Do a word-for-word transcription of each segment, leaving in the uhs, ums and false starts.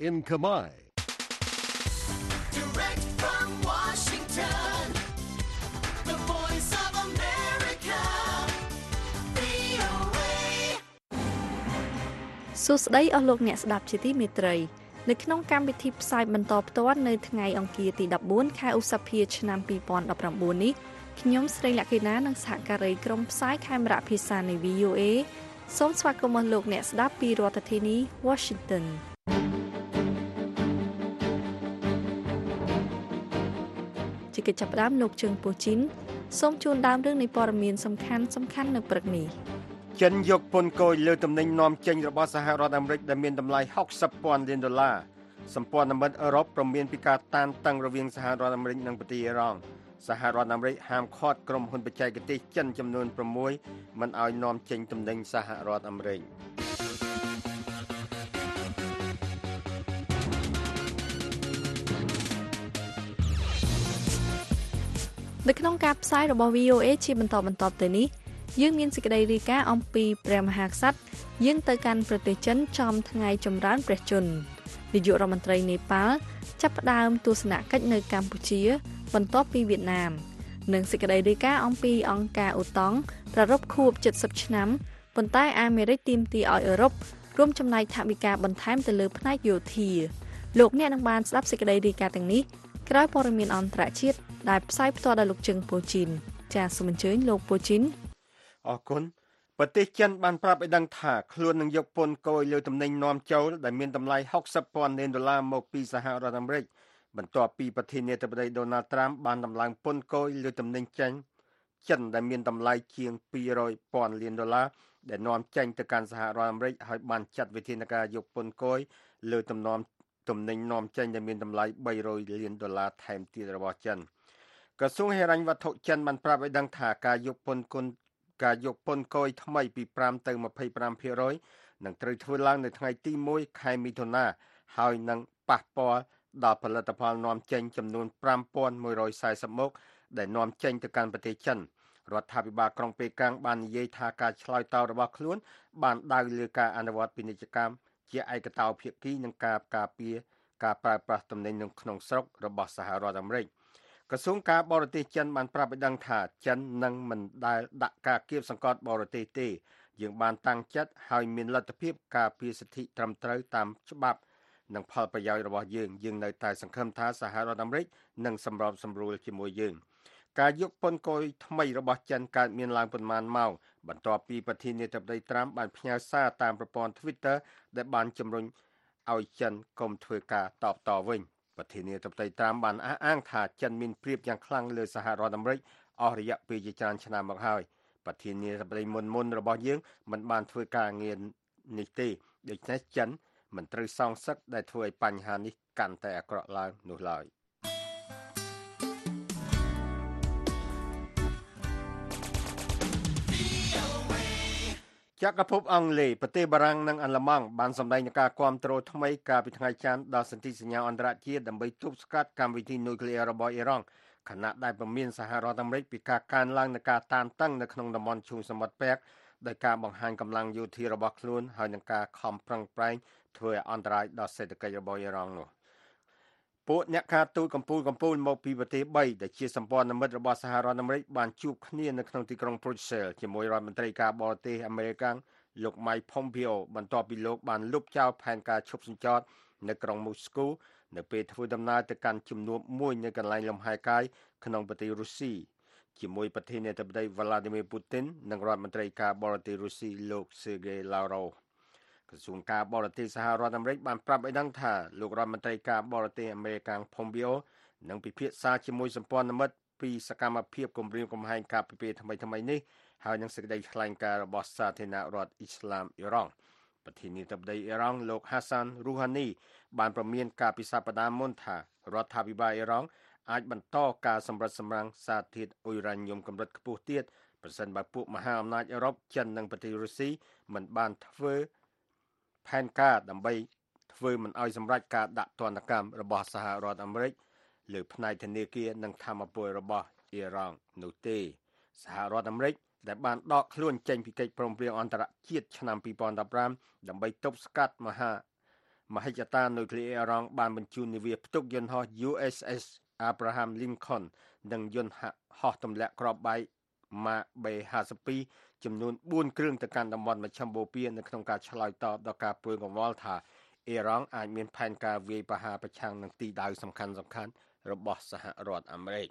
in Khmer. Direct from Washington, the voice of America, វី អូ เอសួស្តីអស់លោកអ្នកស្ដាប់ជាទីមេត្រីនៅក្នុងកម្មវិធីផ្សាយបន្តផ្ទាល់នៅថ្ងៃអង្គារទី14ខែឧសភាឆ្នាំ2019នេះខ្ញុំស្រីលក្ខិណានិងសហការីក្រុមផ្សាយខេមរៈភាសានៃ វី អូ เอ សូមស្វាគមន៍លោកអ្នកស្ដាប់ពីរដ្ឋធានី Washington ជាកិច្ចចាប់ផ្ដើមលោកជើងពូជីនសូមជូនដើមរឿងនៃព័ត៌មានសំខាន់សំខាន់នៅព្រឹកនេះចិនយកពន្ធគយលើទំនិញនាំចេញរបស់សហរដ្ឋអាមេរិកដែលមានតម្លៃហុកសិបពាន់លានដុល្លារសម្ព័ន្ធមិត្តអឺរ៉ុបព្រមមានពីការតានតឹងរវាងសហរដ្ឋអាមេរិកនិងប្រទេសអ៊ីរ៉ង់សហរដ្ឋអាមេរិកហាមឃាត់ក្រុមហ៊ុនបច្ចេកទេសចិនចំនួន៦មិនឲ្យនាំចេញទំនិញសហរដ្ឋអាមេរិកនៅក្នុងការផ្សាយរបស់ វី អូ เอ ជាបន្តបន្ទាប់ទៅនេះយើងមានសេចក្តីរាយការណ៍អំពីព្រះមហាក្សត្រយាងទៅកាន់ប្រទេសចិនចំថ្ងៃចម្រើនព្រះជន្មនាយករដ្ឋមន្ត្រីនេប៉ាល់ចាប់ផ្ដើមទស្សនកិច្ចនៅកម្ពុជាបន្ទាប់ពីវៀតណាមនិងសេចក្តីរាយការណ៍អំពីអង្គការអូតង់ប្រារព្ធខួបเจ็ดสิบឆ្នាំប៉ុន្តែអាមេរិកទាមទារឲ្យអឺរ៉ុបរួមចំណែកថវិកាបន្ថែមទៅលើផ្នែកយោធាលោកអ្នកនឹងបានស្ដាប់សេចក្តីរាយការណ៍ទាំងនេះក្រោយព័ត៌មានអន្តរជាតិដែលផ្សាយផ្ទាល់ដោយលោកជឹងពូជីនចាសសូមអញ្ជើញលោកពូជីនអរគុណប្រទេសចិនបានប្រាប់ឲ្យដឹងថាខ្លួននឹងយកពន្ធគយលើទំនិញនាំចូលដែលមានតម្លៃហុកសិបពាន់លានដុល្លារមកពីសហរដ្ឋអាមេរិកបន្ទាប់ពីប្រធានាធិបតីដូណាល់ត្រាំបានដំឡើងពន្ធគយលើទំនិញចេញចិនដែលមានតម្លៃជាងពីររយពាន់លានដុល្លារដែលនាំចេញទៅកាន់សហរដ្ឋអាមេរិកហើយបានចាត់វិធានការយកពន្ធគយលើទំនំទំនិញនាំចេញដែលមានតម្លៃបីរយលានដុល្លារថែមទៀតរបស់ចិនក្រសួងហិរញ្ញវត្ថុចិនបានប្រាប់ឲ្យដឹងថាការយកពន្ធគុណការយកពន្ធគយថ្មីពីប្រាំទៅម្ភៃប្រាំភាគរយនឹងត្រូវធ្វើឡើងនៅថ្ងៃទីមួយខែមិថុនាហើយនឹងប៉ះពាល់ដល់ផលិតផលនាំចេញចំនួនប្រាំពាន់មួយរយសែសិបមុខដែលនាំចេញទៅកាន់ប្រទេសចិនរដ្ឋាភិបាលក្រុងប៉េកាំងបាននិយាយថាការឆ្លើយតបរបស់ខ្លួនបានដៅលើការអនុវត្តពាណិជ្ជកម្មជាឯកតោភាគីនឹងការការពារការប្រើប្រាស់ទំនិញនៅក្នុងស្រុករបស់សហរដ្ឋអាមេរិកក្រសួងការបរទេសចិនបានប្រាប់ឲ្យដឹងថាចិននឹងមិនដែលដាក់ការគៀបសង្កត់បរទេសទេយើងបានតាំងចិត្តហើយមានលទ្ធភាពការពារសិទ្ធិត្រឹមត្រូវតាមច្បាប់និងផលប្រយោជន៍របស់យើងយើងនៅតែសង្ឃឹមថាសហរដ្ឋអាមេរិកនឹងសម្របសម្រួលជាមួយយើងការយកពន្ធគយថ្មីរបស់ចិនកើតមានឡើងប៉ុន្មានម៉ោងបន្ទាប់ពីប្រធានាធិបតីត្រាំបានផ្ញើសារតាមប្រព័ន្ធ Twitter ដែលបានជំរុញឲ្យចិនកុំធ្វើការតបតវិញប្រធានាធិបតីត្រាំបានអះអាងថាចិនមានព្រៀបយ៉ាងខ្លាំងលើសហរដ្ឋអាមេរិកអស់រយៈពេលជាច្រើនឆ្នាំមកហើយប្រធានាធិបតីមុនមុនរបស់យើងមិនបានធ្វើការងារនេះទេដូច្នេះចិនមិនត្រូវសងសឹកដែលធ្វើឲ្យបញ្ហានេះកាន់តែអាក្រក់ឡើងនោះឡើយចក្រភពអង់គ្លេសប្រទេសបារាំងនិងអាល្លឺម៉ង់បានសម្ដែងនឹងការគាំទ្រថ្មីកាលពីថ្ងៃច័ន្ទដល់សន្ធិសញ្ញាអន្តរជាតិដើម្បីទប់ស្កាត់កម្មវិធីនុយក្លេអ៊ែររបស់អ៊ីរ៉ង់ខណៈដែលប្រមានសហរដ្ឋអាមេរិកពីការកើនឡើងនៃការតានតឹងនៅក្នុងតំបន់ឈូងសមុទ្រប៉ែកដោយការបង្ហាញកម្លាំងយោធារបស់ខ្លួនហើយនឹងការខំប្រឹងប្រែងធ្វើឲ្យអន្តរាយដល់សេដ្ឋកិច្ចរបស់អ៊ីរ៉ង់នោះពួកអ្នកការទូតកម្ពុជាកម្ពុជាមកពីប្រទេសបីដែលជាសម្ព័ន្ធមិត្តរបស់សហរដ្ឋអាមេរិកបានជួបគ្នានៅក្នុងទីក្រុង Brussels ជាមួយរដ្ឋមន្ត្រីការបរទេសអាមេរិកលោក Mike Pompeo បន្ទាប់ពីលោកបានលុបចោលផែនការឈប់សម្ចតនៅក្រុង Moscow នៅពេលធ្វើដំណើរទៅកាន់ជំនួបមួយនៅកន្លែងលំហែកាយក្នុងប្រទេសរុស្ស៊ីជាមួយប្រធានាធិបតី Vladimir Putin និងរដ្ឋមន្ត្រីការបរទេសរុស្ស៊ីលោក Sergei Lavrov ក្រសួងការបរទេសសហរដ្ឋអាមេរិកបានប្រាប់ឲ្យដឹងថាលោករដ្ឋមន្ត្រីការបរទេសអាមេរិក Pompeo នឹងពិភាក្សាជាមួយសម្ព័ន្ធមិត្តពីសកម្មភាពគម្រាមកំហែងការពិភាក្សាថ្មីថ្មីនេះហើយនឹងសេចក្តីថ្លែងការណ៍របស់សាធារណរដ្ឋអ៊ីស្លាមអ៊ីរ៉ង់ប្រធានាធិបតីអ៊ីរ៉ង់លោក Hassan Rouhani បានប្រមានការពិសាបដាមុនថារដ្ឋាភិបាលអ៊ីរ៉ង់អាចបន្តការសម្រិតសម្រាំងសារធាតុអ៊ុយរ៉ាញញ៉ុមកម្រិតខ្ពស់ទៀតប្រសិនបើពួកមហាអំណាចអឺរ៉ុបចិននិងប្រទេសរុស្ស៊ីមិនបានធ្វើផែនការដើម្បីធ្វើមិនឲ្យសម្រេចការដាក់ទណ្ឌកម្មរបស់សហរដ្ឋអាមេរិកលើផ្នែកធនាគារនិងធម្មពលរបស់អ៊ីរ៉ង់នោះទេសហរដ្ឋអាមេរិកដែលបានដកខ្លួនចេញពីកិច្ចព្រមព្រៀងអន្តរជាតិឆ្នាំពីរពាន់ដប់ប្រាំដើម្បីទប់ស្កាត់មហាមហិច្ឆតានុយក្លេអ៊ែរអ៊ីរ៉ង់បានបញ្ជូននាវាផ្ទុកយន្តហោះ U S S Abraham Lincoln និងយន្តហោះទម្លាក់គ្រាប់បែក Mark បេ ห้าสิบtwo ចំនួនbốnគ្រឿងទៅកាន់តំបន់មជ្ឈមបូព៌ានៅក្នុងការឆ្លើយតបដល់ការព្រួយកង្វល់ថាអ៊ីរ៉ង់អាចមានផែនការវាយប្រហារប្រឆាំងនឹងទីដៅសំខាន់ៗរបស់សហរដ្ឋអាមេរិក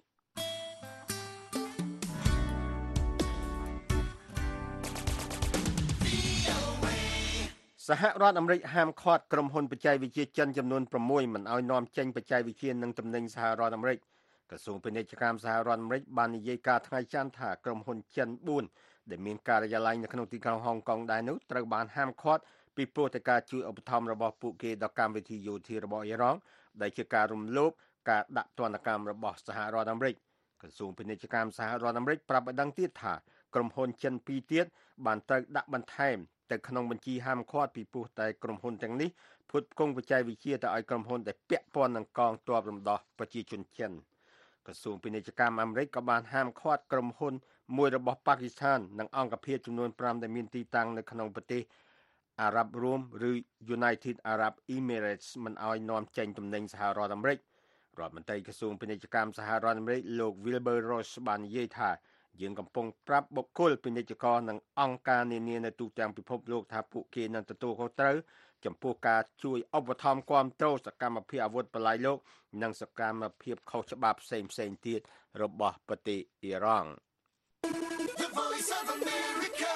សហរដ្ឋអាមេរិកហាមឃាត់ក្រុមហ៊ុនបច្ចេកវិទ្យាចិនចំនួនsixមិនឲ្យនាំចេញបច្ចេកវិទ្យានិងទំនិញសហរដ្ឋអាមេរិកក្រសួងពាណិជ្ជកម្មសហរដ្ឋអាមេរិកបាននិយាយការថ្ងៃច័ន្ទថាក្រុមហ៊ុនចិនfourដែលមានការិយាល័យនៅក្នុងទីក្រុងហុងកុងដែរនោះត្រូវបានហាមឃាត់ពីព្រោះតែការជួយឧបត្ថម្ភរបស់ពួកគេដល់កម្មវិធីយោធារបស់អ៊ីរ៉ង់ដែលជាការរំលោភការដាក់ទណ្ឌកម្មរបស់សហរដ្ឋអាមេរិកក្រសួងពាណិជ្ជកម្មសហរដ្ឋអាមេរិកប្រាប់ឲ្យដឹងទៀតថាក្រុមហ៊ុនចិនtwoទៀតបានត្រូវដាក់បន្ថែមទៅក្នុងបញ្ជីហាមឃាត់ពីព្រោះតែក្រុមហ៊ុនទាំងនេះផ្គត់ផ្គង់បច្ចេកវិទ្យាទៅឲ្យក្រុមហ៊ុនដែលពាក់ព័ន្ធនឹងកងទ័ពរំដោះប្រជាជនចិនក្រសួងពាណិជ្ជកម្មអាមេរិកក៏បានហាមឃាត់ក្រុមហ៊ុនមួយរបស់ប៉ាគីស្ថាននិងអង្គភាពចំនួនfiveដែលមានទីតាំងនៅក្នុងប្រទេសអារ៉ាប់រួមឬ United Arab Emirates មិនឲ្យនាំចេញទំនិញសហរដ្ឋអាមេរិករដ្ឋមន្ត្រីក្រសួងពាណិជ្ជកម្មសហរដ្ឋអាមេរិកលោក Wilbur Ross បាននិយាយថាយើងកំពុងប្រាប់បុគ្គលពាណិជ្ជករនិងអង្គការនានានៅទូទាំងពិភពលោកថាពួកគេនឹងទទួលខុសត្រូវចំពោះការជួយឧបត្ថម្ភគាំទ្រសកម្មភាពអាវុធបល្ល័យលោកនិងសកម្មភាពខុសច្បាប់ផ្សេងៗទៀតរបស់ប្រទេសអ៊ីរ៉ង់ The Voice of America,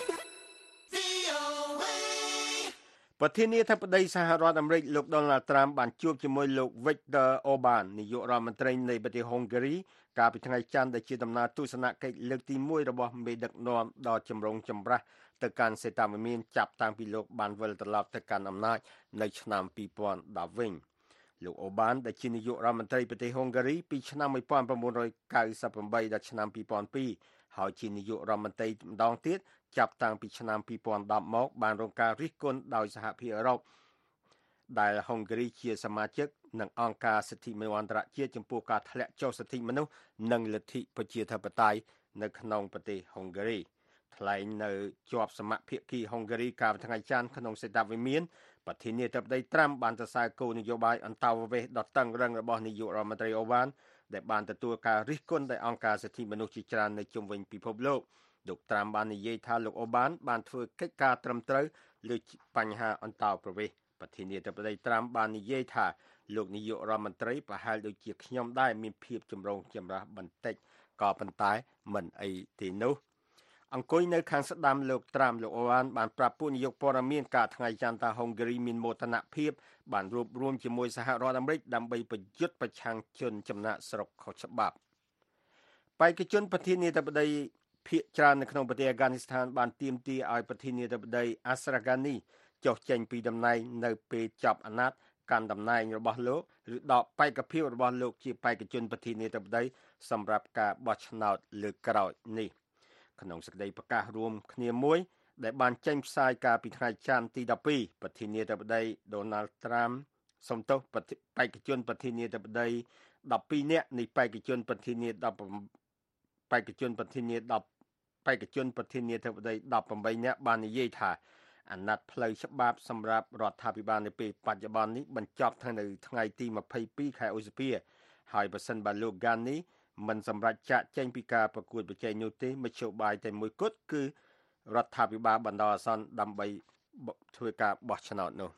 V O A ប្រធានាធិបតីសហរដ្ឋអាមេរិកលោក Donald Trump បានជួបជាមួយលោក Viktor Orban នាយករដ្ឋមន្ត្រីនៃប្រទេសហុងហ្គារីកាលពីថ្ងៃច័ន្ទដែលជាដំណើរទស្សនកិច្ចលើកទីoneរបស់មេដឹកនាំដ៏ចម្រុងចម្រាស់ទៅកាន់សេតាវិមានចាប់តាំងពីលោកបានវិលត្រឡប់ទៅកាន់អំណាចនៅឆ្នាំtwo thousand tenវិញលោក Orban ដែលជានាយករដ្ឋមន្ត្រីប្រទេសហុងហ្គារីពីឆ្នាំnineteen ninety-eightដល់ឆ្នាំtwo thousand twoហើយជានាយករដ្ឋមន្ត្រីម្ដងទៀតចាប់តាំងពីឆ្នាំtwo thousand tenមកបានរងការរិះគន់ដោយសហភាពអឺរ៉ុបដែលហុងហ្គារីជាសមាជិកនិងអង្គការសិទ្ធិមនុស្សអន្តរជាតិចំពោះការធ្លាក់ចុះសិទ្ធិមនុស្សនិងលទ្ធិប្រជាធិបតេយ្យនៅក្នុងប្រទេសហុងហ្គារីថ្លែងនៅជាប់សមភាគីហុងហ្គារីកាលពីថ្ងៃច័ន្ទក្នុងសេតាវិមានប្រធានាធិបតីត្រាំបានសរសើរគោលនយោបាយអន្តោប្រវេសន៍ដ៏តឹងរ៉ឹងរបស់នាយករដ្ឋមន្ត្រីអូបានដែលបានទទួលការរិះគន់ដោយអង្គការសិទ្ធិមនុស្សជាច្រើននៅជុំវិញពិភពលោកលោកត្រាំបាននិយាយថាលោកអូបានបានធ្វើកិច្ចការត្រឹមត្រូវលើបញ្ហាអន្តោប្រវេសន៍ប្រធានាធិបតីត្រាំបាននិយាយថាលោកនាយករដ្ឋមន្ត្រីប្រហែលដូចជាខ្ញុំដែរមានភាពចម្រូងចម្រាសបន្តិចក៏ប៉ុន្តែមិនអីទេនោះអង្គុយនៅខាងស្ដាំលោកត្រាំលោកអូបានបានប្រាប់ពួកនាយកព័ត៌មានកាលថ្ងៃច័ន្ទថាហុងហ្គារីមានមោទនភាពបានរួបរวมជាមួយសហរដ្ឋអាមេរិកដើម្បីប្រយុទ្ធប្រឆាំងជនចំណាកស្រុកខុសច្បាប់បេក្ខជនប្រធានាធិបតីភាគច្រើននៅក្នុងប្រទេសអាហ្គានីស្ថានបានទាមទារឲ្យប្រធានាធិបតី Ashraf Ghani ចុះចេញពីតំណែងនៅពេលចប់អាណត្តិកាន់តំណែងរបស់លោកឬដកបេក្ខភាពរបស់លោកជាបេក្ខជនប្រធានាធិបតីសម្រាប់ការបោះឆ្នោតលើកក្រោយនេះក្នុងសេចក្តីប្រកាសរួមគ្នាមួយដែលបានចេញផ្សាយកាលពីថ្ងៃច័ន្ទទីtwelveប្រធានាធិបតី Donald Trump សំទោសបេក្ខជនប្រធានាធិបតីtwelveនាក់នៃបេក្ខជនប្រធានា10បេក្ខជនប្រធានា10បេក្ខជនប្រធានាធិបតីeighteenនាក់បាននិយាយថាអាណត្តិផ្លូវច្បាប់សម្រាប់រដ្ឋាភិបាលនៅពេលបច្ចុប្បន្ននេះបញ្ចប់នៅថ្ងៃទីtwenty-twoខែឧសភាហើយបើសិនបើលោក Ghani មិនសម្រេចចាកចេញពីការប្រកួតប្រជែងនោះទេមធ្យោបាយតែមួយគត់គឺរដ្ឋាភិបាលបណ្ដោះអាសន្នដើម្បីធ្វើការបោះឆ្នោតនោះ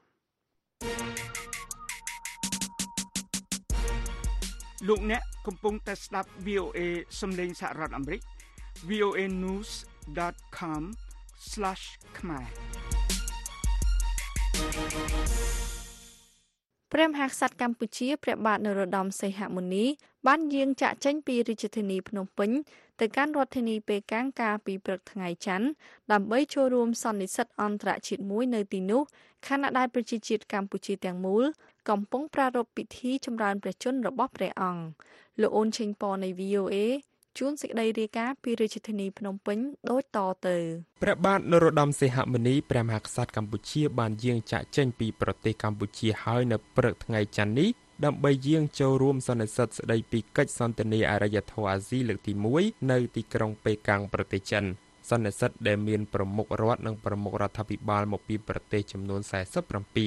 លោកអ្នកកំពុងតែស្ដាប់ V O A សំឡេងសហរដ្ឋអាមេរិក v o a news dot com slash khmer ព្រះមហាក្សត្រកម្ពុជាព្រះបាទនរោត្តមសីហមុនីបានយាងចាកចេញពីរាជធានីភ្នំពេញទៅកាន់រដ្ឋធានីប៉េកាំងកាលពីព្រឹកថ្ងៃច័ន្ទដើម្បីចូលរួមសន្និសីទអន្តរជាតិមួយនៅទីនោះខណៈដែលប្រជាជាតិកម្ពុជាទាំងមូលកំពុងប្រារព្ធពិធីចម្រើនព្រះជន្មរបស់ព្រះអង្គលោកអូនឆេងប៉នៃ V O A ជួនសេចក្តីរាយការណ៍ពីរាជធានីភ្នំពេញដូចតទៅព្រះបាទនរោត្តមសីហមុនីព្រះមហាក្សត្រកម្ពុជាបានយាងចាកចេញពីប្រទេសកម្ពុជាហើយនៅព្រឹកថ្ងៃច័ន្ទនេះដើម្បីយាងចូលរួមសន្និសីទស្តីពីកិច្ចសន្ទនាអរិយធម៌អាស៊ីលើកទីoneនៅទីក្រុងប៉េកាំងប្រទេសចិនសន្និសីទដែលមានប្រមុខរដ្ឋនិងប្រមុខរដ្ឋាភិបាលមកពីប្រទេសចំនួនforty-seven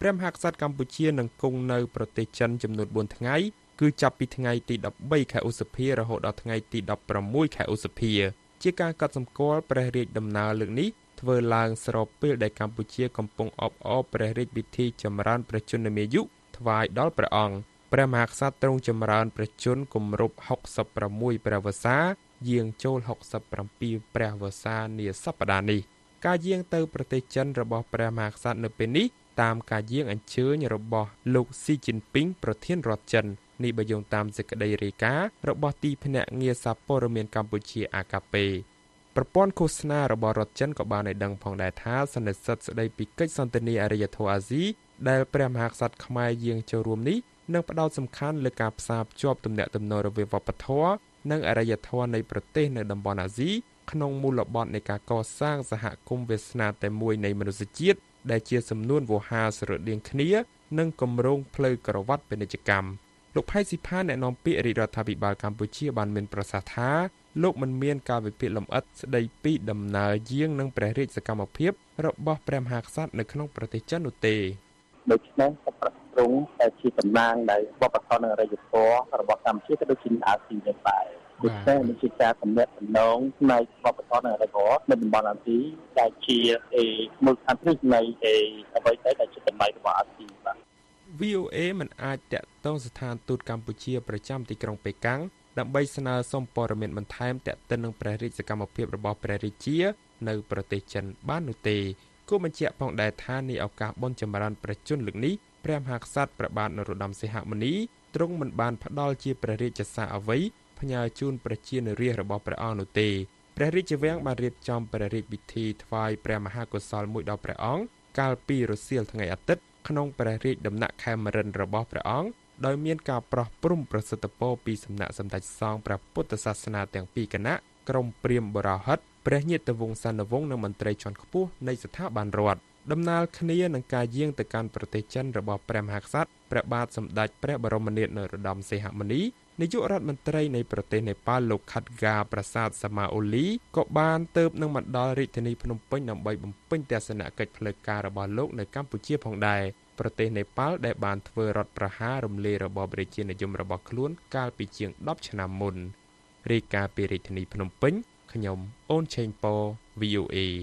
ព្រះមហាក្សត្រកម្ពុជានឹងគង់នៅប្រទេសចិនចំនួនបួនថ្ងៃគឺចាប់ពីថ្ងៃទីដប់បីខែឧសភារហូតដល់ថ្ងៃទីដប់ប្រាំមួយខែឧសភាជាការកត់សម្គាល់ព្រះរាជដំណើរលើកនេះធ្វើឡើងស្របពេលដែលកម្ពុជាកំពុងអបអរព្រះរាជពិធីចម្រើនព្រះជន្មាយុថ្វាយដល់ព្រះអង្គព្រះមហាក្សត្រទ្រង់ចម្រើនព្រះជន្មគម្រប់ហុកសិបប្រាំមួយព្រះវស្សាយាងចូលហុកសិបប្រាំពីរព្រះវស្សានាសប្តាហ៍នេះការយាងទៅប្រទេសចិនរបស់ព្រះមហាក្សត្រនៅពេលនេះតាមការយាងអញ្ជើញរបស់លោកស៊ីជីនពីងប្រធានរដ្ឋចិននេះបើយោងតាមសេចក្តីរាយការណ៍របស់ទីភ្នាក់ងារសារព័ត៌មានកម្ពុជា អា កា ពេ ប្រព័ន្ធឃោសនារបស់រដ្ឋចិនក៏បានឲ្យដឹងផងដែរថាសន្និសីទស្តីពីកិច្ចសន្ទនាអរិយធម៌អាស៊ីដែលព្រះមហាក្សត្រខ្មែរយាងចូលរួមនេះនឹងផ្ដោតសំខាន់លើការផ្សារភ្ជាប់ទំនាក់ទំនងរវាងវប្បធម៌និងអរិយធម៌នៃប្រទេសនៅតំបន់អាស៊ីក្នុងមូលបត្រនៃការកសាងសហគមន៍វាសនាតែមួយនៃមនុស្សជាតិដែលជាសំនួនវោហារស្រដៀងគ្នានិងគម្រោងផ្លូវក្រវ៉ាត់ពាណិជ្ជកម្មលោកផៃស៊ីផានអ្នកនាំពាក្យរាជរដ្ឋាភិបាលកម្ពុជាបានមានប្រសាសន៍ថាលោកមិនមានការវិភាគលម្អិតស្ដីពីដំណើរយាងនិងព្រះរាជសកម្មភាពរបស់ព្រះមហាក្សត្រនៅក្នុងប្រទេសចិននោះទេដូច្នេះក៏ប្រត្រង់តែជាតំណាងដែលវប្បធម៌និងអរិយធម៌របស់កម្ពុជាក៏ដូចជាអាស៊ីដែរដែរដូច្នេះនេះជាការសម្ដែងតំណងផ្នែកវប្បធម៌និងអរិយធម៌នៅតំបន់អាស៊ីដែលជាអេមូលដ្ឋានគ្រឹះនៃអេអ្វីដែលជាតម្លៃរបស់អាស៊ីបាទវី អូ អេ មិនអាចតាក់ទងស្ថានទូតកម្ពុជាប្រចាំទីក្រុងប៉េកាំងដើម្បីស្នើសុំព័ត៌មានបន្ថែមទាក់ទិននឹងព្រះរាជសកម្មភាពរបស់ព្រះរាជានៅប្រទេសចិនបាននោះទេគូបញ្ជាក់ផងដែរថានៃឱកាសបុណ្យចម្រើនព្រះជន្មលើកនេះព្រះមហាក្សត្រព្រះបាទនរោត្តមសីហមុនីទ្រង់មិនបានផ្ដល់ជាព្រះរាជសារអ្វីផ្ញើជូនប្រជានារាស្ត្ររបស់ព្រះអង្គនោះទេព្រះរាជវាំងបានរៀបចំព្រះរាជពិធីថ្វាយព្រះមហាកុសលមួយដល់ព្រះអង្គកាលពីរសៀលថ្ងៃអាទិត្យក្នុងព្រះរាជដំណាក់ខេមរិន្ទរបស់ព្រះអង្គដោយមានការប្រោះព្រំប្រសិទ្ធពរពីសំណាក់សម្ដេចសង្ឃព្រះពុទ្ធសាសនាទាំងពីរគណៈក្រុមព្រាហ្មណ៍បរោហិតព្រះញាតិវង្សានុវង្សនិងមន្ត្រីជាន់ខ្ពស់នៃស្ថាប័នរដ្ឋដំណើរគ្នានឹងការយាងទៅកាន់ប្រទេសចិនរបស់ព្រះមហាក្សត្រព្រះបាទសម្ដេចព្រះបរមនាថនរោត្តមសីហមុនីនាយករដ្ឋមន្ត្រីនៃប្រទេសនេប៉ាល់លោកខាត់ហ្កាប្រាសាទសាម៉ាអូលីក៏បានទៅនឹងមកដល់រាជធានីភ្នំពេញដើម្បីបំពេញទស្សនកិច្ចផ្លូវការរបស់លោកនៅកម្ពុជាផងដែរប្រទេសនេប៉ាល់ដែលបានធ្វើរដ្ឋប្រហាររំលាយរបបរាជានិយមរបស់ខ្លួនកាលពីជាងដប់ឆ្នាំមុនរាយការណ៍ពីរាជធានីភ្នំពេញខ្ញុំអូនឆេងប៉ វី អូ អេ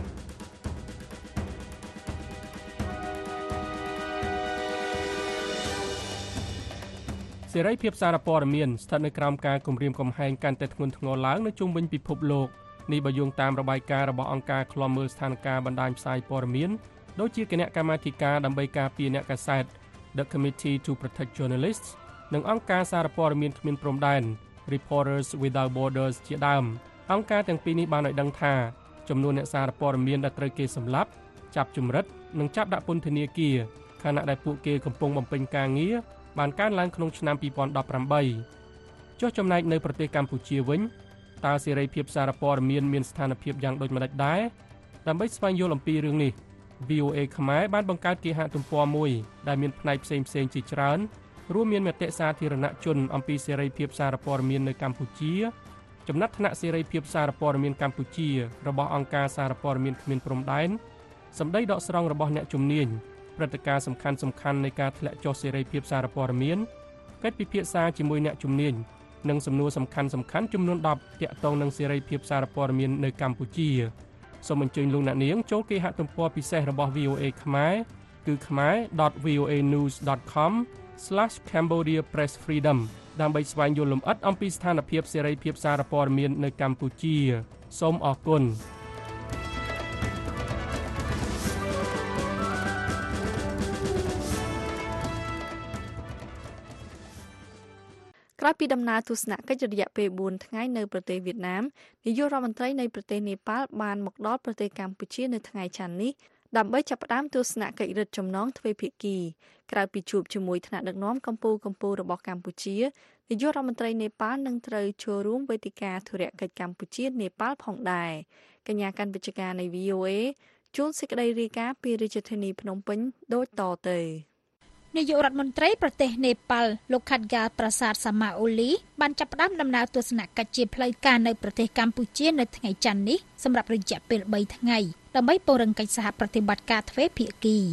សេរីភាពសារព័ត៌មានស្ថិតនៅក្រោមការគំរាមកំហែងកាន់តែធ្ងន់ធ្ងរឡើងនៅជុំវិញពិភពលោកនេះបើយោងតាមរបាយការណ៍របស់អង្គការឃ្លាំមើលស្ថានភាពបណ្ដាញផ្សាយព័ត៌មានដូចជាគណៈកម្មាធិការដើម្បីការពារអ្នកកាសែត The Committee to Protect Journalists និងអង្គការសារព័ត៌មានគ្មានព្រំដែន Reporters Without Borders ជាដើមអង្គការទាំងពីរនេះបានឲ្យដឹងថាចំនួនអ្នកសារព័ត៌មានដែលត្រូវគេសម្លាប់ចាប់ជំរិតនិងចាប់ដាក់ពន្ធនាគារខណៈដែលពួកគេកំពុងបំពេញការងារបានកើនឡើងក្នុងឆ្នាំពីរពាន់ដប់ប្រាំបីចុះចំណែកនៅប្រទេសកម្ពុជាវិញតើសេរីភាពសារព័ត៌មានមានស្ថានភាពយ៉ាងដូចម្តេចដែរដើម្បីស្វែងយល់អំពីរឿងនេះ វី អូ អេ ខ្មែរបានបង្កើតគេហទំព័រមួយដែលមានផ្នែកផ្សេងៗជាច្រើនរួមមានមតិសាធារណជនអំពីសេរីភាពសារព័ត៌មាននៅកម្ពុជាចំណាត់ថ្នាក់សេរីភាពសារព័ត៌មានកម្ពុជារបស់អង្គការសារព័ត៌មានគ្មានព្រំដែនសម្ដីដកស្រង់របស់អ្នកជំនាញព្រឹត្តិការណ៍សំខាន់សំខាន់នៃការធ្លាក់ចុះសេរីភាពសារព័ត៌មានកិច្ចពិភាក្សាជាមួយអ្នកជំនាញនិងសំណួរសំខាន់សំខាន់ចំនួនដប់ទាក់ទងនឹងសេរីភាពសារព័ត៌មាននៅកម្ពុជាសូមអញ្ជើញលោកអ្នកនាងចូលគេហទំព័រពិសេសរបស់ វី អូ អេ ខ្មែរគឺ ខមែរ ដត វី អូ អេ news ដត com ស្លាស cambodia press freedom ដើម្បីស្វែងយល់លម្អិតអំពីស្ថានភាពសេរីភាពសារព័ត៌មាននៅកម្ពុជាសូមអរគុណក្រោយពីដំណើរទស្សនកិច្ចរយៈពេលបួនថ្ងៃនៅប្រទេសវៀតណាមនាយករដ្ឋមន្ត្រីនៃប្រទេសនេប៉ាល់បានមកដល់ប្រទេសកម្ពុជានៅថ្ងៃច័ន្ទនេះដើម្បីចាប់ផ្ដើមទស្សនកិច្ចរឹតចំណងទ្វេភាគីក្រៅពីជួបជាមួយថ្នាក់ដឹកនាំកម្ពុជាកម្ពុជារបស់កម្ពុជានាយករដ្ឋមន្ត្រីនេប៉ាល់នឹងត្រូវចូលរួមវេទិកាធុរកិច្ចកម្ពុជានេប៉ាល់ផងដែរកញ្ញាកាន់វិទ្យការនៃ វី អូ អេ ជួនសេចក្តីរាយការណ៍ពីរាជធានីភ្នំពេញដូចតទៅនាយករដ្ឋមន្ត្រីប្រទេសនេប៉ាល់លោកខាត់ហ្កាប្រាសាទសាម៉ាអូលីបានចាប់ផ្ដើមដំណើរទស្សនកិច្ចជាផ្លូវការនៅប្រទេសកម្ពុជានៅថ្ងៃច័ន្ទនេះសម្រាប់រយៈពេលបីថ្ងៃដើម្បីពង្រឹងកិច្ចសហប្រតិបត្តិការទ្វេភាគីល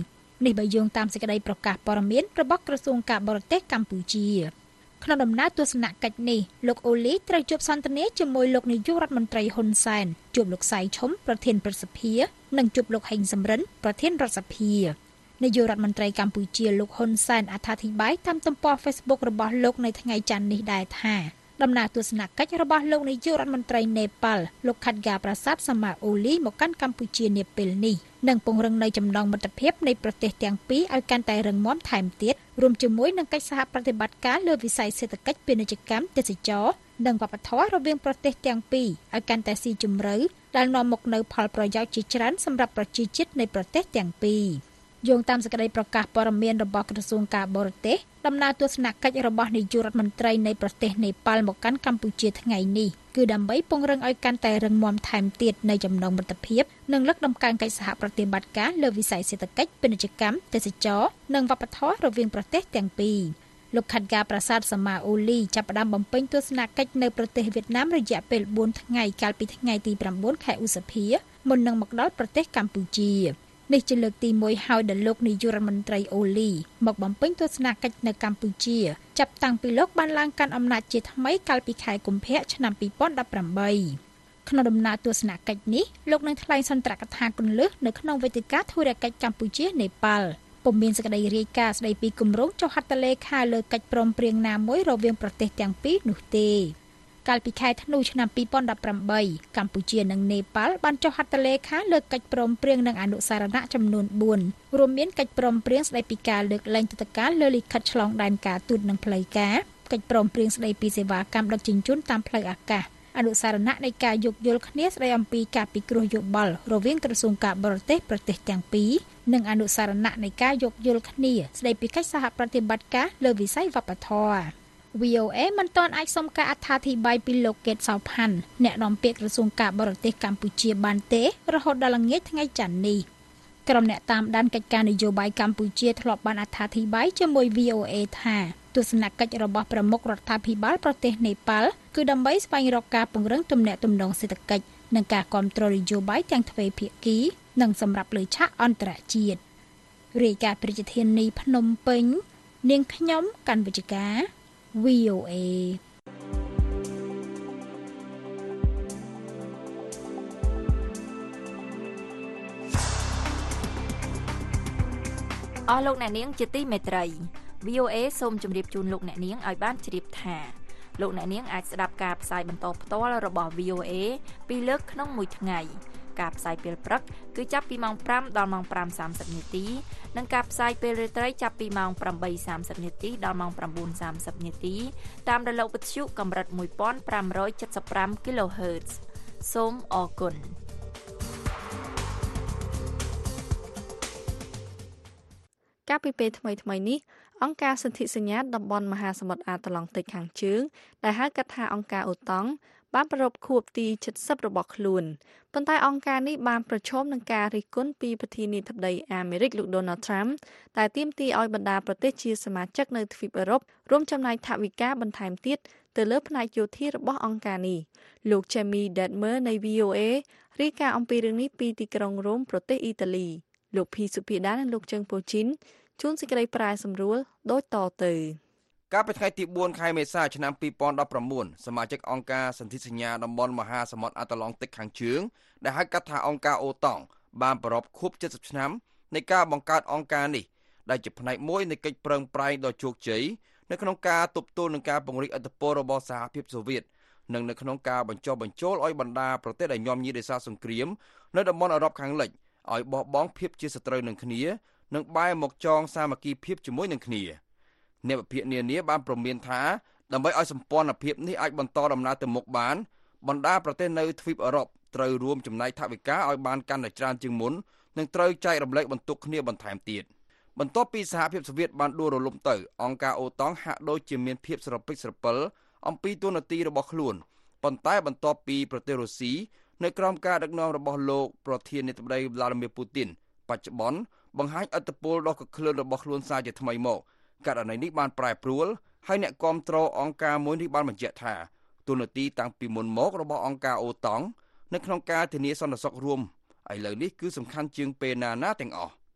នេះបើយោងតាមសេចក្តីប្រកាសព័ត៌មានរបស់ក្រសួងការបរទេសកម្ពុជាក្នុងដំណើរទស្សនកិច្ចនេះលោកអូលីត្រូវជួបសន្ទនាជាមួយលោកនាយករដ្ឋមន្ត្រីហ៊ុនសែនជួបលោកសៃឈុំប្រធានព្រឹទ្ធសភានិងជួបលោកហេងសំរិនប្រធានរដ្ឋសភានាយករដ្ឋមន្ត្រីកម្ពុជាលោកហ៊ុនសែនអត្ថាធិប្បាយតាមទំព័រ Facebook របស់លោកនៅថ្ងៃច័ន្ទនេះដែរថាដំណើរទស្សនកិច្ចរបស់លោកនាយករដ្ឋមន្ត្រីនេប៉ាល់លោកខាត់ហ្គាប្រាសាទសាម៉ាអូលីមកកាន់កម្ពុជានាពេលនេះនឹងពង្រឹងនៅចំណងមិត្តភាពនៃប្រទេសទាំងពីរឲ្យកាន់តែរឹងមាំថែមទៀតរួមជាមួយនឹងកិច្ចសហប្រតិបត្តិការលើវិស័យសេដ្ឋកិច្ចពាណិជ្ជកម្មទេសចរនិងវប្បធម៌រវាងប្រទេសទាំងពីរឲ្យកាន់តែស៊ីជម្រៅដែលនាំមកនូវផលប្រយោជន៍ជាច្រើនសម្រាប់ប្រជាជាតិនៃប្រទេសទាំងពីរយោងតាមសេចក្តីប្រកាសព័ត៌មានរបស់ក្រសួងការបរទេសដំណើរទស្សនកិច្ចរបស់នាយករដ្ឋមន្ត្រីនៃប្រទេសនេប៉ាល់មកកាន់កម្ពុជាថ្ងៃនេះគឺដើម្បីពង្រឹងឲ្យកាន់តែរឹងមាំថែមទៀតនៃចំណងមិត្តភាពនិងលើកតម្កើងកិច្ចសហប្រតិបត្តិការលើវិស័យសេដ្ឋកិច្ចពាណិជ្ជកម្មទេសចរនិងវប្បធម៌រវាងប្រទេសទាំងពីរលោកខាត់ហ្គាប្រាសាទសាម៉ាអូលីចាប់ផ្ដើមបំពេញទស្សនកិច្ចនៅប្រទេសវៀតណាមរយៈពេលបួនថ្ងៃកាលពីថ្ងៃទីប្រាំបួនខែឧសភាមុននឹងមកដល់ប្រទេសកម្ពុជានេះជាលើកទីមួយហើយដែលលោកនាយករដ្ឋមន្ត្រីអូលីមកបំពេញទស្សនកិច្ចនៅកម្ពុជាចាប់តាំងពីលោកបានឡើងកាន់អំណាចជាថ្មីកាលពីខែកុម្ភៈឆ្នាំពីរពាន់ដប់ប្រាំបីក្នុងដំណើរទស្សនកិច្ចនេះលោកនឹងថ្លែងសន្ទរកថាគន្លឹះនៅក្នុងវេទិកាធុរកិច្ចកម្ពុជានេប៉ាល់ពុំមានសេចក្តីរាយការណ៍ស្តីពីគម្រោងចុះហត្ថលេខាលើកិច្ចព្រមព្រៀងណាមួយរវាងប្រទេសទាំងពីរនោះទេកាលពីខែធ្នូឆ្នាំពីរពាន់ដប់ប្រាំបីកម្ពុជានិងនេប៉ាល់បានចុះហត្ថលេខាលើកិច្ចព្រមព្រៀងនិងអនុសារណៈចំនួនបួនរួមមានកិច្ចព្រមព្រៀងស្តីពីការលើកលែងទស្សនកិច្ចលើលិខិតឆ្លងដែនការទូតនិងផ្លូវការកិច្ចព្រមព្រៀងស្តីពីសេវាកម្មដឹកជញ្ជូនតាមផ្លូវអាកាសអនុសារណៈនៃការយោគយល់គ្នាស្តីអំពីការពិគ្រោះយោបល់រវាងក្រសួងការបរទេសប្រទេសទាំងពីរនិងអនុសារណៈនៃការយោគយល់គ្នាស្តីពីកិច្ចសហប្រតិបត្តិការលើវិស័យវប្បធម៌វី អូ អេ មិនទាន់អាចសុំការអត្ថាធិប្បាយពីលោកកេតសោផាន់អ្នកនាំពាក្យក្រសួងការបរទេសកម្ពុជាបានទេរហូតដល់ល្ងាចថ្ងៃច័ន្ទនេះក្រុមអ្នកតាមដានកិច្ចការនយោបាយកម្ពុជាធ្លាប់បានអត្ថាធិប្បាយជាមួយ វី អូ អេ ថាទស្សនកិច្ចរបស់ប្រមុខរដ្ឋាភិបាលប្រទេសនេប៉ាល់គឺដើម្បីស្វែងរកការពង្រឹងទំនាក់ទំនងសេដ្ឋកិច្ចនិងការគាំទ្រនយោបាយទាំងទ្វេភាគីនិងសម្រាប់លើឆាកអន្តរជាតិរាយការណ៍ប្រជាធានីភ្នំពេញនាងខ្ញុំកាន់វិជ្ជការ វី អូ អេអស់លោកអ្នកនាងជាទីមេត្រី វី អូ អេ សូមជម្រាបជូនលោកអ្នកនាងឲ្យបានជ្រាបថាលោកអ្នកនាងអាចស្ដាប់ការផ្សាយបន្តផ្ទាល់របស់ វី អូ អេ ពីរលើកក្នុងមួយថ្ងៃការផ្សាយពេលព្រឹកគឺចាប់ពីម៉ោងប្រាំដល់ម៉ោងប្រាំសាមសិបនាទីនិងការផ្សាយពេលរាត្រីចាប់ពីម៉ោងប្រាំបីសាមសិបនាទីដល់ម៉ោងប្រាំបួនសាមសិបនាទីតាមរលកវិទ្យុកម្រិតមួយពាន់ប្រាំរយចិតសិបប្រាំ គីឡូហឺត សូមអរគុណកាលពីពេលថ្មីថ្មីនេះអង្គការសន្ធិសញ្ញាតំបន់មហាសមុទ្រអាត្លង់តិកខាងជើងដែលហៅកាត់ថាអង្គការអូតង់បានប្រារព្ធខួបទីเจ็ดสิบរបស់ខ្លួនប៉ុន្តែអង្គការនេះបានប្រឈមនឹងការរិះគន់ពីប្រធានាធិបតីអាមេរិកលោក Donald Trump ដែលទាមទារឲ្យបណ្ដាប្រទេសជាសមាជិកនៅទ្វីបអឺរ៉ុបរួមចំណែកថវិកាបន្ថែមទៀតទៅលើផ្នែកយោធារបស់អង្គការនេះលោក Jamie Detmer នៃ វី អូ អេ រាយការណ៍អំពីរឿងនេះពីទីក្រុងរ៉ូមប្រទេសអ៊ីតាលីលោកភីសុភាដានិងលោកជើងពូជីនជួនសេចក្តីប្រាយសម្រួលដូចតទៅកាលពីថ្ងៃទីបួនខែមេសាឆ្នាំពីរពាន់ដប់ប្រាំ៩សមាជិកអង្គការសន្ធិសញ្ញាតំបន់មហាសមុទ្រអាត្លង់តិកខាងជើងដែលហៅកាត់ថាអង្គការអូតង់បានប្រារព្ធខួបเจ็ดสิบឆ្នាំនៃការបង្កើតអង្គការនេះដែលជាផ្នែកមួយនៃកិច្ចប្រឹងប្រែងដ៏ជោគជ័យនៅក្នុងការទប់ទល់នឹងការពង្រីកឥទ្ធិពលរបស់សហភាពសូវៀតនិងនៅក្នុងការបញ្ចុះបញ្ចូលឲ្យបណ្ដាប្រទេសដែលញោមញីដោយសារសង្គ្រាមនៅតំបន់អឺរ៉ុបខាងលិចឲ្យបោះបង់ភាពជាសត្រូវនឹងគ្នានិងបែរមកចងសាមគ្គីភាពជាមួយនឹងគ្នាអ្នកវិភាគនានាបានព្រមានថាដើម្បីឲ្យសម្ព័ន្ធភាពនេះអាចបន្តដំណើរទៅមុខបានបណ្ដាប្រទេសនៅទ្វីបអឺរ៉ុបត្រូវរួមចំណែកថវិកាឲ្យបានកាន់តែច្រើនជាងមុននិងត្រូវចែករំលែកបន្ទុកគ្នាបន្ថែមទៀតបន្ទាប់ពីសហភាពសូវៀតបានដួលរលំទៅអង្គការអូតង់ហាក់ដូចជាមានភាពស្រពិចស្រពិលអំពីទូនាទីរបស់ខ្លួនប៉ុន្តែបន្ទាប់ពីប្រទេសរុស្ស៊ីនៅក្រោមការដឹកនាំរបស់លោកប្រធានាធិបតី Vladimir Putin បច្ចុប្បន្នបង្ហាញឥទ្ធិពលដ៏កក្លឿនរបស់ខ្លួនសារជាថ្មីមកករណីនេះបានប្រែប្រួលហើយអ្នកគាំទ្រអង្គការមួយនេះបានបញ្ជាក់ថាទូនាទីតាំងពីមុនមករបស់អង្គការអូតង់នៅក្នុងការធានាសន្តិសុខរួមឥឡូវនេះគឺសំខាន់ជាងពេលណាណាទាំងអស់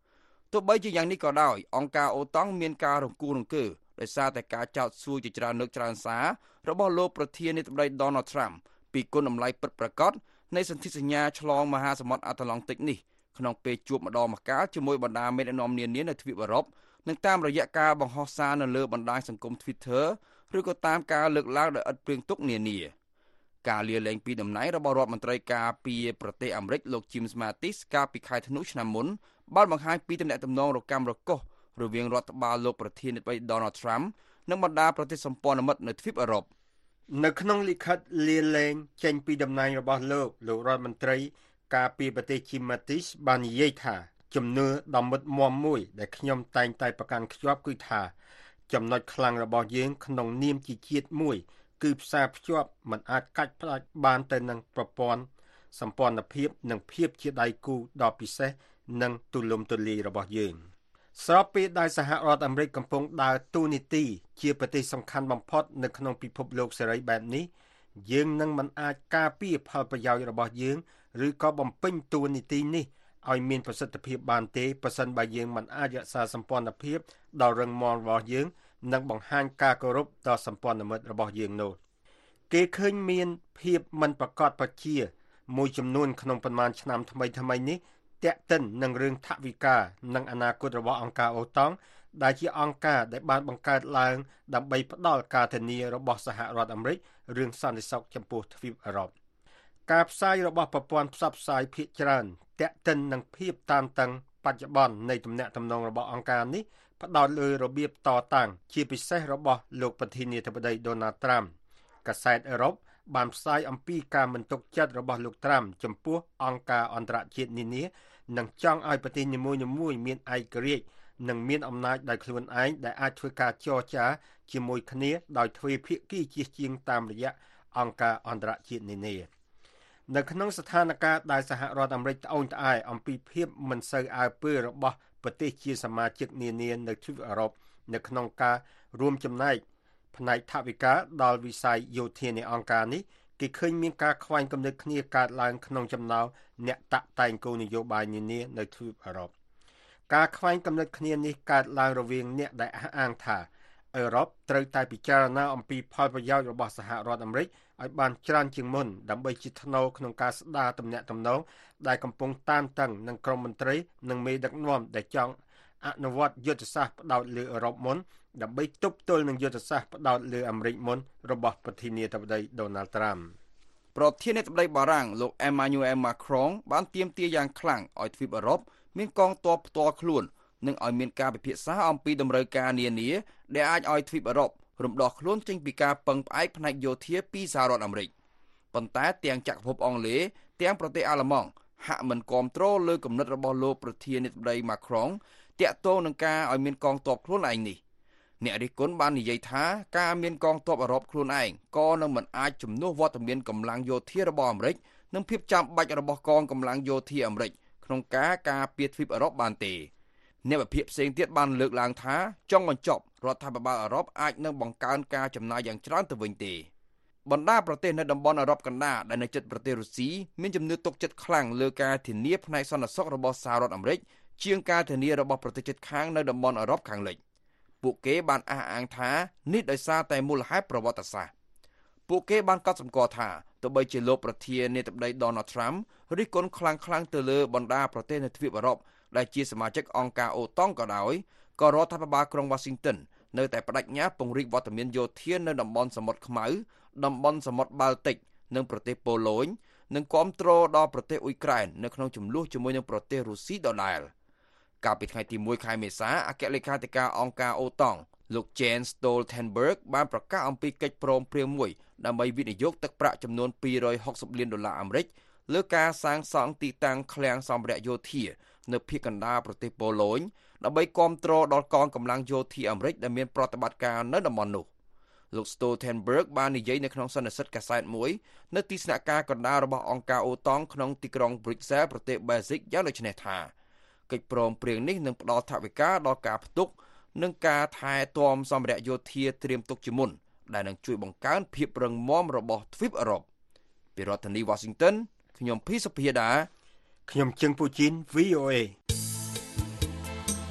ទោះបីជាយ៉ាងនេះក៏ដោយអង្គការអូតង់មានការរង្គោះរង្គើដោយសារតែការចោទសួរជាច្រើនលើកច្រើនសាររបស់លោកប្រធានាធិបតី Donald Trump ពីគុណតម្លៃពិតប្រាកដនៃសន្ធិសញ្ញាឆ្លងមហាសមុទ្រអាត្លង់តិកនេះក្នុងពេលជួបម្ដងម្កាលជាមួយបណ្ដាមេដឹកនាំនានានៅទ្វីបអឺរ៉ុបនិងតាមរយៈការបង្ហោះសារនៅលើបណ្ដាញសង្គម Twitter ឬក៏តាមការលើកឡើងដោយឥតព្រៀងទុកនានាការលាលែងពីតំណែងរបស់រដ្ឋមន្ត្រីការពារប្រទេសអាមេរិកលោក Jim Mattis កាលពីខែធ្នូឆ្នាំមុនបានបង្ហាញពីទំនាក់ទំនងរកាំរកូសរវាងរដ្ឋបាលលោកប្រធានាធិបតី Donald Trump និងបណ្ដាប្រទេសសម្ព័ន្ធមិត្តនៅទ្វីបអឺរ៉ុបនៅក្នុងលិខិតលាលែងចេញពីតំណែងរបស់លោកលោករដ្ឋមន្ត្រីការពារប្រទេស Jim Mattis បាននិយាយថាជំនឿដ៏មុតមមមួយដែលខ្ញុំតែងតែប្រកាន់ខ្ជាប់គឺថាចំណុចខ្លាំងរបស់យើងក្នុងនាមជាជាតិមួយគឺផ្សារភ្ជាប់មិនអាចកាត់ផ្ដាច់បានទៅនឹងប្រព័ន្ធសម្ព័ន្ធភាពនិងភាពជាដៃគូដ៏ពិសេសនិងទូលំទូលាយរបស់យើងស្របពេលដែលសហរដ្ឋអាមេរិកកំពុងដើរតួនាទីជាប្រទេសសំខាន់បំផុតនៅក្នុងពិភពលោកសេរីបែបនេះយើងនឹងមិនអាចការពារផលប្រយោជន៍របស់យើងឬក៏បំពេញតួនាទីនេះឲ្យមានប្រសិទ្ធភាពបានទេប្រសិនបើយើងមិនអាចរក្សាសម្ព័ន្ធភាពដ៏រឹងមាំរបស់យើងនិងបង្ហាញការគោរពដល់សម្ព័ន្ធមិត្តរបស់យើងនោះគេឃើញមានភាពមិនប្រកបប្រជាមួយចំនួនក្នុងប៉ុន្មានឆ្នាំថ្មីថ្មីនេះតាក់ទិននឹងរឿងថវិកានិងអនាគតរបស់អង្គការអូតង់ដែលជាអង្គការដែលបានបង្កើតឡើងដើម្បីផ្ដល់ការធានារបស់សហរដ្ឋអាមេរិករឿងសន្តិសុខចំពោះទ្វីបអឺរ៉ុបការផ្សាយរបស់ប្រព័ន្ធផ្សព្វផ្សាយភាគច្រើនតាក់ទិននឹងភាពតានតឹងបច្ចុប្បន្ននៃទំនាក់ទំនងរបស់អង្គការនេះផ្ដោតលើរបៀបតតាំងជាពិសេសរបស់លោកប្រធានាធិបតី Donald Trump កាសែតអឺរ៉ុបបានផ្សាយអំពីការមិនទុកចិត្តរបស់លោក Trump ចំពោះអង្គការអន្តរជាតិនានានិងចង់ឲ្យប្រទេសនីមួយៗមានឯករាជ្យនិងមានអំណាចដោយខ្លួនឯងដែលអាចធ្វើការចរចាជាមួយគ្នាដោយទ្វេភាគីជាជាងតាមរយៈអង្គការអន្តរជាតិនានានៅក្នុងស្ថានភាពដែលសហរដ្ឋអាមេរិកត្អូញត្អែរអំពីភាពមិនសូវអើពើរបស់ប្រទេសជាសមាជិកនានានៅទ្វីបអឺរ៉ុបនៅក្នុងការរួមចំណែកផ្នែកថវិកាដល់វិស័យយោធានៃអង្គការនេះគេឃើញមានការខ្វែងគំនិតគ្នាកើតឡើងក្នុងចំណោមអ្នកតាក់តែងគោលនយោបាយនានានៅទ្វីបអឺរ៉ុបការខ្វែងគំនិតគ្នានេះកើតឡើងរវាងអ្នកដែលអះអាងថាអឺរ៉ុបត្រូវតែពិចារណាអំពីផលប្រយោជន៍របស់សហរដ្ឋអាមេរិកឲ្យបានច្រើនជាងមុនដើម្បីជាថ្នូរក្នុងការស្ដារទំនាក់ទំនងដែលកំពុងតានតឹងនឹងក្រុមមន្ត្រីនិងមេដឹកនាំដែលចង់អនុវត្តយុទ្ធសាស្ត្រផ្ដោតលើអឺរ៉ុបមុនដើម្បីទប់ទល់នឹងយុទ្ធសាស្ត្រផ្ដោតលើអាមេរិកមុនរបស់ប្រធានាធិបតី Donald Trump ប្រធានាធិបតីបារាំងលោក Emmanuel Macron បានទាមទារយ៉ាងខ្លាំងឲ្យទ្វីបអឺរ៉ុបមានកងទ័ពផ្ទាល់ខ្លួននិងឲ្យមានការពិភាក្សាអំពីតម្រូវការនានាដែលអាចឲ្យទ្វីបអឺរ៉ុបរំដោះខ្លួនចេញពីការពឹងផ្អែកផ្នែកយោធាពីសហរដ្ឋអាមេរិកប៉ុន្តែទាំងចក្រភពអង់គ្លេសទាំងប្រទេសអាល្លឺម៉ង់ហាក់មិនគាំទ្រលើគំនិតរបស់លោកប្រធានាធិបតី Macron ទាក់ទងនឹងការឲ្យមានកងទ័ពខ្លួនឯងនេះអ្នករិះគន់បាននិយាយថាការមានកងទ័ពអឺរ៉ុបខ្លួនឯងក៏នឹងមិនអាចជំនួសវត្តមានកម្លាំងយោធារបស់អាមេរិកនិងភាពចាំបាច់របស់កងកម្លាំងយោធាអាមេរិកក្នុងការការពារទ្វីបអឺរ៉ុបបានទេអ្នកវិភាគផ្សេងទៀតបានលើកឡើងថាចុងបញ្ចប់រដ្ឋាភិបាលអឺរ៉ុបអាចនឹងបង្កើនការចំណាយយ៉ាងច្រើនទៅវិញទេបណ្ដាប្រទេសនៅតំបន់អឺរ៉ុបកណ្ដាលដែលនៅជិតប្រទេសរុស្ស៊ីមានជំនឿទុកចិត្តខ្លាំងលើការធានាផ្នែកសន្តិសុខរបស់សហរដ្ឋអាមេរិកជាងការធានារបស់ប្រទេសជិតខាងនៅតំបន់អឺរ៉ុបខាងលិចពួកគេបានអះអាងថានេះដោយសារតែមូលហេតុប្រវត្តិសាស្ត្រពួកគេបានកត់សម្គាល់ថាទោះបីជាលោកប្រធានាធិបតី Donald Trump រិះគន់ខ្លាំងខ្លាំងទៅលើបណ្ដាប្រទេសនៅទ្វីបអឺរ៉ុបដែលជាសមាជិកអង្គការអូតង់ក៏ដោយក៏រដ្ឋាភិបាលក្រុង Washington នៅតែបដិញ្ញាពង្រីកវត្តមានយោធានៅតំបន់សមុទ្រខ្មៅតំបន់សមុទ្របាល់ទិកនិងប្រទេសប៉ូឡូញនិងគាំទ្រដល់ប្រទេសអ៊ុយក្រែននៅក្នុងជម្លោះជាមួយនឹងប្រទេសរុស្ស៊ីដដែលកាលពីថ្ងៃទីមួយខែមេសាអគ្គលេខាធិការអង្គការអូតង់លោក Jens Stoltenberg បានប្រកាសអំពីកិច្ចព្រមព្រៀងមួយដើម្បីវិនិយោគទឹកប្រាក់ចំនួនពីររយហុកសិបលានដុល្លារអាមេរិកលើការសាងសង់ទីតាំងឃ្លាំងសម្ភារៈយោធានៅភាគកណ្ដាលប្រទេសប៉ូឡូញដើម្បីគាំទ្រដល់កងកម្លាំងយោធាអាមេរិកដែលមានប្រតិបត្តិការនៅតំបន់នោះលោក Stoltenberg បាននិយាយនៅក្នុងសន្និសីទកាសែតមួយនៅទីស្នាក់ការកណ្ដាលរបស់អង្គការអូតង់ក្នុងទីក្រុង Brussels ប្រទេស Belgium យ៉ាងដូចនេះថាកិច្ចព្រមព្រៀងនេះនឹងផ្ដល់ថវិកាដល់ការផ្ទុកនិងការថែទាំសម្ភារៈយោធាត្រៀមទុកជាមុនដែលនឹងជួយបង្កើនភាពរឹងមាំរបស់ទ្វីបអឺរ៉ុបពីរដ្ឋធានី Washington ខ្ញុំភីសុភាដាខ្ញុំជឹងពូជីន វី អូ អេ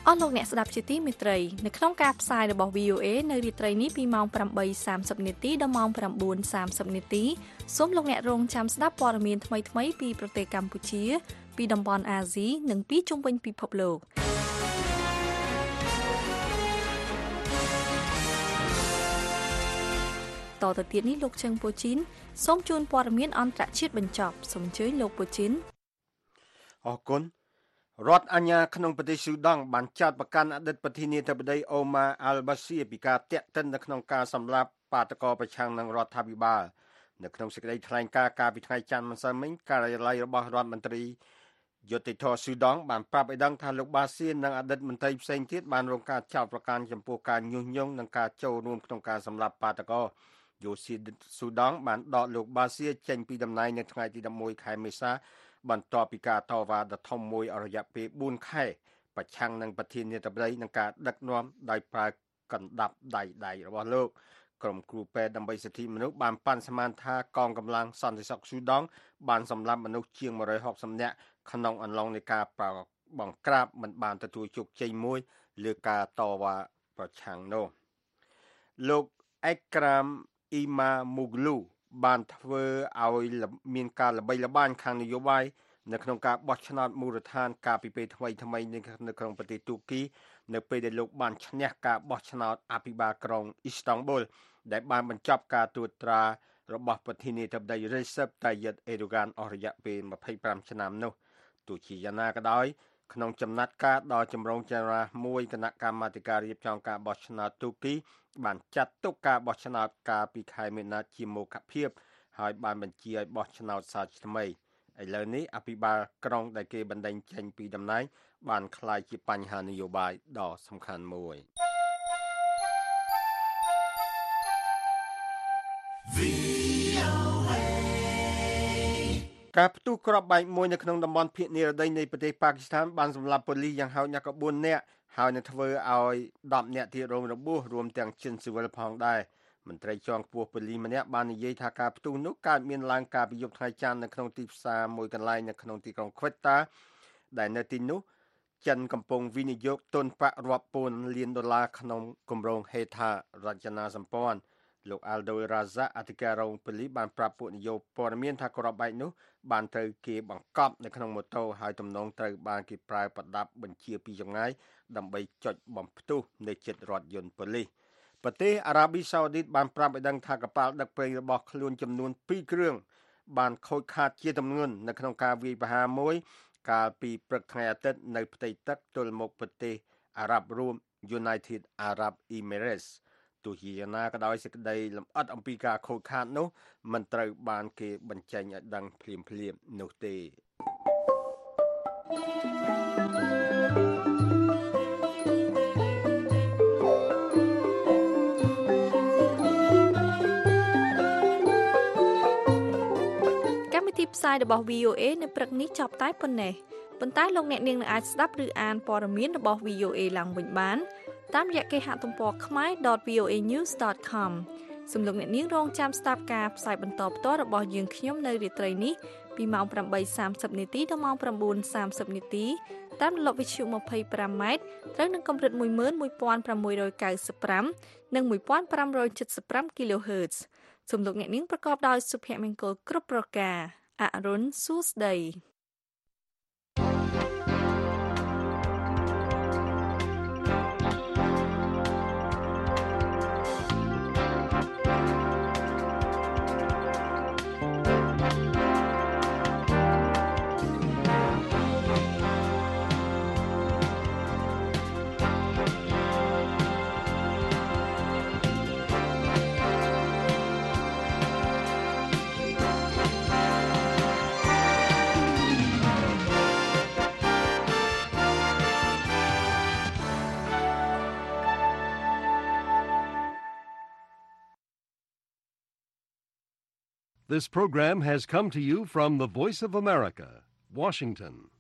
អស់លោកអ្នកស្ដាប់ជាទីមេត្រីនៅក្នុងការផ្សាយរបស់ វី អូ เอ នៅរាត្រីនេះពីម៉ោង ប្រាំបីសាមសិប នាទីដល់ម៉ោង ប្រាំបួនសាមសិប នាទីសូមលោកអ្នករងចាំស្ដាប់ព័ត៌មានថ្មីៗពីប្រទេសកម្ពុជាពីតំបន់អាស៊ីនិងពីជុំវិញពិភពលោកតទៅទៀតនេះលោកជឹងពូជីនសូមជូនព័ត៌មានអន្តរជាតិបញ្ចប់សូមអញ្ជើញលោកពូជីនអរគុណរដ្ឋអាជ្ញាក្នុងប្រទេសស៊ូដង់បានចាត់ប្រកាន់អតីតប្រធានាធិបតីអូម៉ាអាល់បាស៊ីពីការតាក់ទិននៅក្នុងការសម្លាប់បាតកោប្រឆាំងនឹងរដ្ឋាភិបាលនៅក្នុងសេចក្តីថ្លែងការណ៍កាលពីថ្ងៃច័ន្ទម្សិលមិញការិយាល័យរបស់រដ្ឋមន្ត្រីយុតិធធស៊ូដង់បានប្រាប់ឲ្យដឹងថាលោកបាស៊ីនិងអតីតមន្ត្រីផ្សេងទៀតបានរងការចោទប្រកាន់ចំពោះការញុះញង់និងការចូលរួមក្នុងការសម្លាប់បាតកោយោស៊ីស៊ូដង់បានដកលោកបាស៊ីចេញពីតំណែងនៅថ្ងៃទីដប់មួយខែមេសាបន្ទាប់ពីការតវ៉ាដ៏ធំមួយអស់រយៈពេលបួនខែប្រឆាំងនឹងប្រធានាធិបតីនឹងការដឹកនាំដោយប្រើកណ្ដាប់ដៃដៃរបស់លោកក្រុមគ្រូពេទ្យដើម្បីសិទ្ធិមនុស្សបានប៉ាន់ស្មានថាកងកម្លាំងសន្តិសុខស៊ូដង់បានសម្លាប់មនុស្សជាងមួយរយហកសិបនាក់ក្នុងអំឡុងនៃការបង្ក្រាបមិនបានទទួលជោគជ័យមួយលើការតវ៉ាប្រឆាំងនោះលោកអេក្រាមអ៊ីម៉ាមូហ្គលូបានធ្វើឲ្យមានការល្បីល្បាញខាងនយោបាយនៅក្នុងការបោះឆ្នោតមូលដ្ឋានកាលពីពេលថ្មីថ្មីនៅក្នុងប្រទេសទូគីនៅពេលដែលលោកបានឈ្នះការបោះឆ្នោតអភិបាលក្រុងអ៊ីស្តង់ប៊ុលដែលបានបញ្ចប់ការត្រួតត្រារបស់ប្រធានាធិបតី Recep Tayyip Erdogan អស់រយៈពេលម្ភៃប្រាំឆ្នាំនោះទោះជាយ៉ាងណាក៏ដោយក្នុងចំណាត់ការដ៏ចម្រូងចម្រាសមួយគណៈកម្មាធិការរៀបចំការបោះឆ្នោតទូគីបានចាត់ទុកការបោះឆ្នោតកាលពីខែមីនាជាមោគភាពហើយបានបញ្ជាឲ្យបោះឆ្នោតសាជាថ្មីឥឡូវនេះអភិបាលក្រុងដែលគេបណ្តេញចេញពីតំណែងបានក្លាយជាបញ្ហានយោបាយដ៏សំខាន់មួយការផ្ទុះគ្រាប់បែកមួយនៅក្នុងតំបន់ភាគនិរតីនៃប្រទេសប៉ាគីស្ថានបានសម្លាប់ប៉ូលីសយ៉ាងហោចណាស់ក៏បួននាក់ហើយនឹងធ្វើឲ្យដប់នាក់ទៀតរងរបួសរួមទាំងជនស៊ីវិលផងដែរមន្ត្រីជាន់ខ្ពស់ប៉ូលីសម្នាក់បាននិយាយថាការផ្ទុះនោះកើតមានឡើងកាលពីយប់ថ្ងៃច័ន្ទនៅក្នុងទីផ្សារមួយកន្លែងនៅក្នុងទីក្រុង Quetta ដែលនៅទីនោះចិនកំពុងវិនិយោគទុនប្រាក់រាប់ពាន់លានដុល្លារក្នុងគម្រោងហេដ្ឋារចនាសម្ព័ន្ធលោក Aldo Raza អធិការរងប៉ូលីសបានប្រាប់ពួកនយោបាយព័ត៌មានថាគ្រាប់បែកនោះបានត្រូវគេបង្កប់នៅក្នុងម៉ូតូហើយទំនងត្រូវបានគេប្រើប្រដាប់បញ្ជាពីចម្ងាយដើម្បីចុចបំផ្ទុះនៅជិតរថយន្តប៉ូលីសប្រទេសអារ៉ាប៊ីសាអូឌីតបានប្រាប់ឲ្យដឹងថាកប៉ាល់ដឹកប្រេងរបស់ខ្លួនចំនួនពីរគ្រឿងបានខូចខាតជាទម្ងន់នៅក្នុងការវាយប្រហារមួយកាលពីព្រឹកថ្ងៃអាទិត្យនៅផ្ទៃទឹកទល់មុខប្រទេសអារ៉ាប់រួម United Arab Emirates ទោះជាយ៉ាងណាក៏ដោយសេចក្តីលម្អិតអំពីការខូចខាតនោះមិនត្រូវបានគេបញ្ចេញឲ្យដឹងភ្លាមៗនោះទេទីផ្សាយរបស់ វី អូ เอ នៅព្រឹកនេះចប់តែប៉ុណ្ណេះប៉ុន្តែលោកអ្នកនាងនឹងអាចស្ដាប់ឬអានព័ត៌មានរបស់ វី អូ เอ ឡើងវិញបានតាមរយៈគេហទំព័រ khmae.ដត វី អូ เอ news ដត com សូមលោកអ្នកនាងរងចាំស្ដាប់ការផ្សាយបន្តផ្ទាល់របស់យើងខ្ញុំនៅរាត្រីនេះពីម៉ោងប្រាំបីសាមសិបនាទីដល់ម៉ោងប្រាំបួនសាមសិបនាទីតាមរលកវិទ្យុម្ភៃប្រាំម៉ែត្រត្រូវនឹងកម្រិតមួយម៉ឺនមួយពាន់ប្រាំមួយរយកៅសិបប្រាំនិងមួយពាន់ប្រាំរយចិតសិបប្រាំ kHz សូមលោកអ្នកនាងប្រកបដោយសុភមង្គលគ្រប់ប្រការអរុនសួស្ដី This program has come to you from the Voice of America, Washington.